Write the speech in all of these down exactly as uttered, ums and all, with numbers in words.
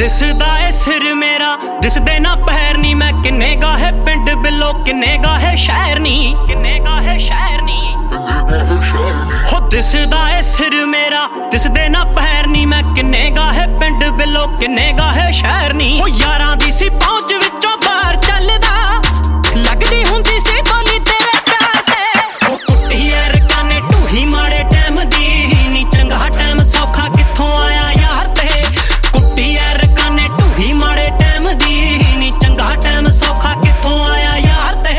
दिसदा ए सिर मेरा दिसदे ना पैर नी मैं किन्ने गाहे पिंड बिलो किन्ने गाहे शहर नी किन्ने गाहे शहर नी हो दिसदा ए सिर मेरा दिसदे ना पैर नी मैं किन्ने गाहे पिंड बिलो किन्ने गाहे शहर नी हो यारां दी सी पहुंच विचों बाहर चलदा लगदी हुंदी सी बोली तेरे प्यार ते हो कुट्टी यार काने ढूही माड़े टाइम दी नी चंगा टाइम सौखा कित्थों आया यार ते कुट्टी यार काने ढूही माड़े टाइम दी नी चंगा टाइम सौखा कित्थों आया यार ते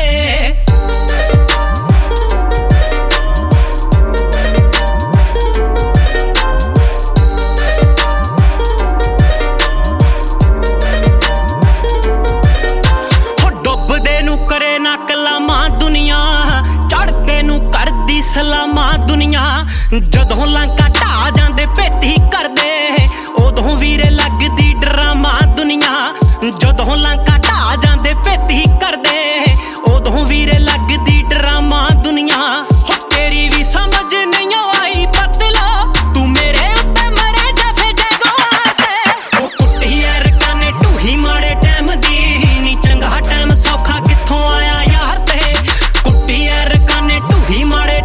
सलामा दुनिया जदों लंका ढा जांदे भेटी करदे उदों वीरे लगदी ड्रामा दुनिया जदों लंका ढा जांदे भेटी करदे उदों वीरे लगदी ड्रामा दुनिया हो तेरी भी समझ नहीं आई पतला तू मेरे उत्ते मरे जफे जगवार ते हो कुट्टी यार काने ढूही माड़े टाइम दी नी चंगा टाइम सौखा कित्थों आया यार ते कुट्टी यार काने ढूही माड़े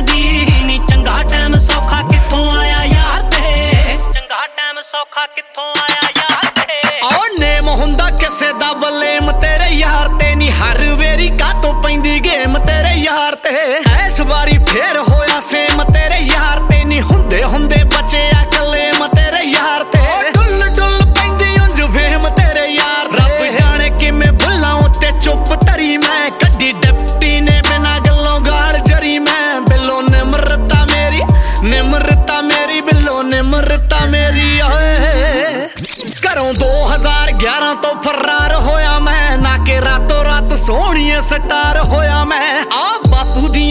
सौखा कित्थों आया यार ते ओ नेम हुंदा किसे दा बलेम तेरे यार ते नी हर वेरी कातों पैंदी गेम तेरे यार ते इस बारी फेर होया सेम तेरे यार ते नी हुंदे हुंदे बचे आ कलेम तेरे यार ते डुल डुल पैंदी उंज वेम तेरे यार रब जाने किवें भुल्लां उत्ते चुप धरी मैं कड्डी डिप्टी ने बिना गल्लों गाल जरी मैं बिलो निमरता मेरी निमरता मेरी बिलो निमरता मेरी घरों दो हजार ग्यारह तो फरार होया मैं ना के रातों रात सोहणिए स्टार होया मैं आ बापू दी